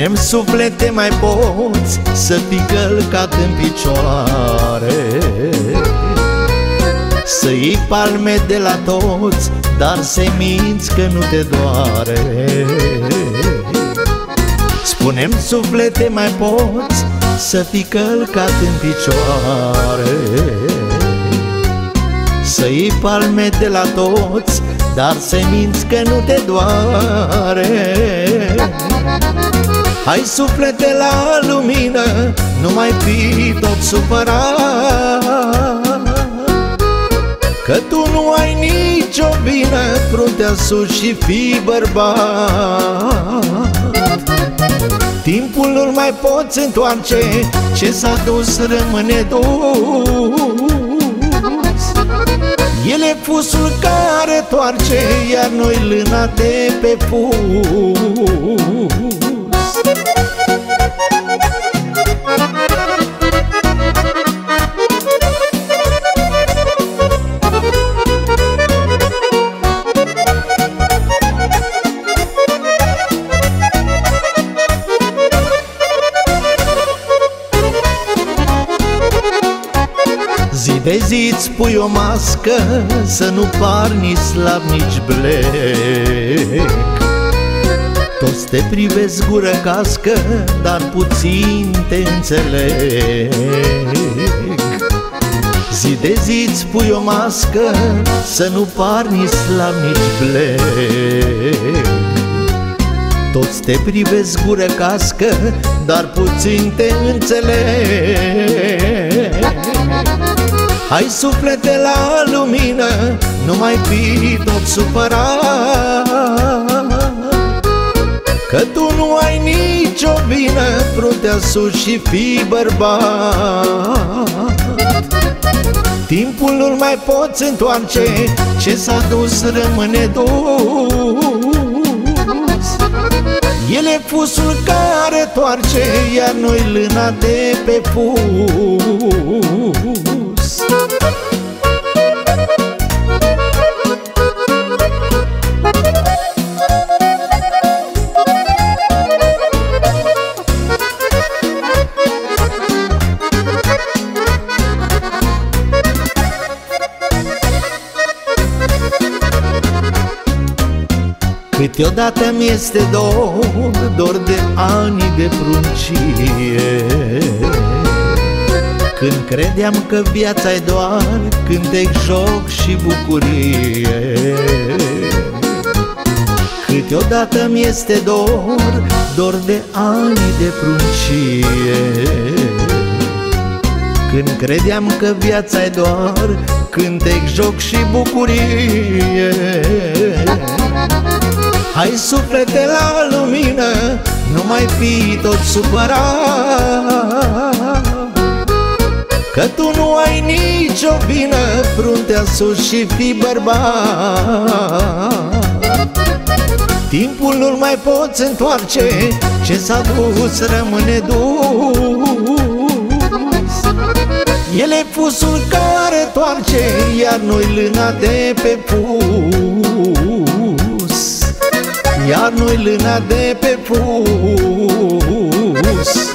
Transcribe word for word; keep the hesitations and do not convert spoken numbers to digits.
Spune-mi, suflete, mai poți să fii călcat în picioare, să iei palme de la toți, dar să-i minți că nu te doare. Spune-mi, suflete, mai poți să fii călcat în picioare, să iei palme de la toți, dar să-i minți că nu te doare. Hai, suflete, la lumină, nu mai fi tot supărat, că tu nu ai nicio vină, fruntea sus și fii bărbat. Timpul nu-l mai poți întoarce, ce s-a dus rămâne dus. El e fusul care toarce, iar noi lâna de pe fus. Zi de zi îți pui o mască, să nu pari nici slab, nici blec. Toți te privesc gură cască, dar puțin te înțeleg. Zi de zi îți pui o mască, să nu pari nici slab, nici blec. Toți te privesc gură cască, dar puțin te înțeleg. Hai, suflete, la lumină, nu mai fi tot supărat, că tu nu ai nicio vină, fruntea sus și fii bărbat. Timpul nu-l mai poți întoarce, ce s-a dus rămâne dus. El e fusul care toarce, iar noi lâna de pe fus. Câteodată mi-este dor, dor de ani de pruncie, când credeam că viața-i doar cântec, joc și bucurie. Câteodată mi-este dor, dor de ani de pruncie, când credeam că viața-i doar cântec, joc și bucurie. Hai, suflete, la lumină, nu mai fi tot supărat, că tu nu ai nicio vină, fruntea sus și fii bărbat. Timpul nu-l mai poți întoarce, ce s-a dus rămâne dus. El e fusul care toarce, iar noi lâna de pe fus, iar noi lâna de pe fus.